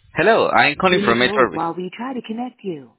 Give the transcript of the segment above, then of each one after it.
Hello, I'm calling Please from hold Metro. while we try to connect you.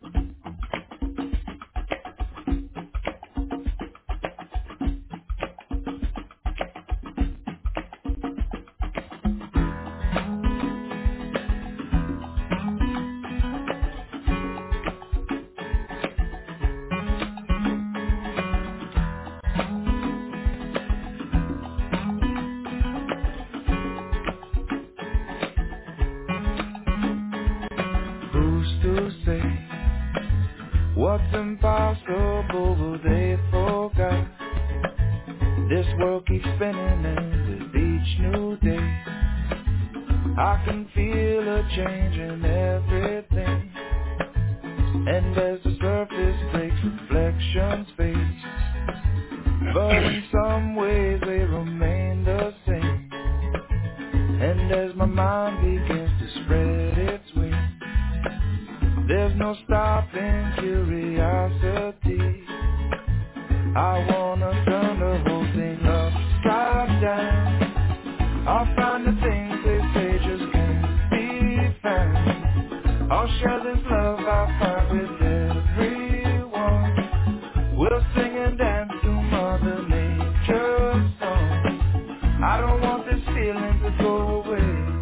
Who's to say what's impossible will they forgot? This world keeps spinning and with each new day I can feel a change in everything. And as the surface breaks, reflections fade, but in some ways they remain the same. And as my mind begins to spread its wings, there's no stopping curiosity. I wanna turn the whole thing upside down. I'll find the things they say just can't be found. I'll share this love I find with everyone. We'll sing and dance to Mother Nature's song. I don't want this feeling to go away.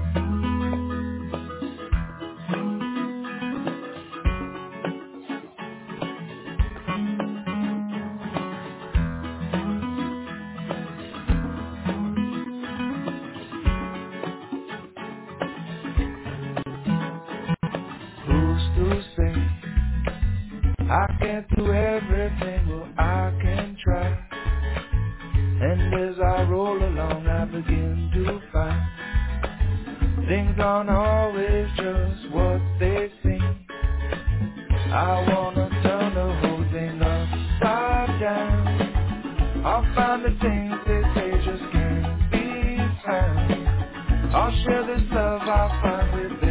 Who's to say I can't do everything? Well, I can try. And as I roll along, I begin to find things aren't always just what they seem. I wanna turn the whole thing upside down. I'll find the things they say just can't be found. I'll share this love I find with